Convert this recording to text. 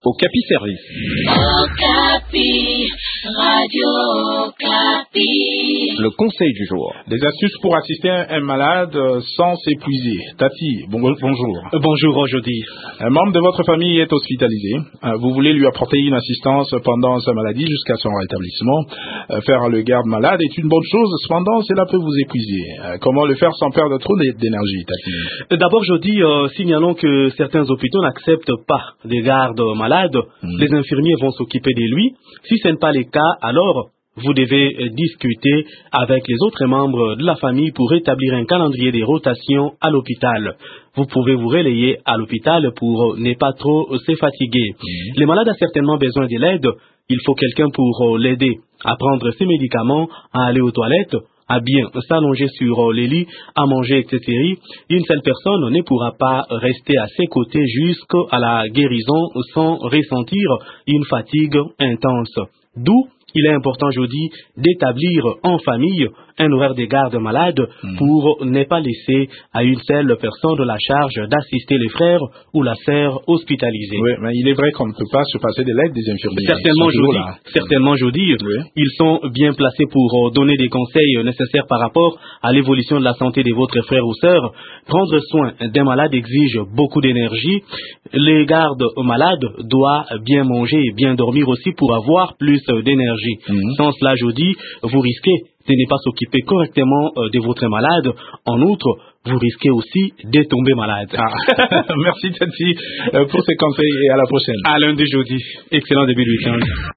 Okapi Service. Okapi, Radio Okapi. Le conseil du jour. Des astuces pour assister un malade sans s'épuiser. Tati, bonjour. Bonjour aujourd'hui. Un membre de votre famille est hospitalisé. Vous voulez lui apporter une assistance pendant sa maladie jusqu'à son rétablissement. Faire le garde-malade est une bonne chose, cependant cela peut vous épuiser. Comment le faire sans perdre trop d'énergie, Tati? D'abord, jeudi, signalons que certains hôpitaux n'acceptent pas des gardes-malades. Les infirmiers vont s'occuper de lui. Si ce n'est pas le cas, alors vous devez discuter avec les autres membres de la famille pour établir un calendrier de rotation à l'hôpital. Vous pouvez vous relayer à l'hôpital pour ne pas trop se fatiguer. Le malade a certainement besoin de l'aide. Il faut quelqu'un pour l'aider à prendre ses médicaments, à aller aux toilettes, à bien s'allonger sur les lits, à manger, etc. Une seule personne ne pourra pas rester à ses côtés jusqu'à la guérison sans ressentir une fatigue intense. D'où il est important aujourd'hui d'établir en famille un horaire de garde malade pour ne pas laisser à une seule personne la charge d'assister les frères ou la sœur hospitalisés. Oui, mais il est vrai qu'on ne peut pas se passer de l'aide des infirmiers. Certainement, jeudi, ils sont bien placés pour donner des conseils nécessaires par rapport à l'évolution de la santé de votre frère ou sœur. Prendre soin d'un malade exige beaucoup d'énergie. Les gardes malades doivent bien manger et bien dormir aussi pour avoir plus d'énergie. Sans cela, jeudi, vous risquez de ne pas s'occuper correctement de votre malade. En outre, vous risquez aussi de tomber malade. Merci Tati pour ces conseils et à la prochaine. À lundi, jeudi. Excellent début de week-end.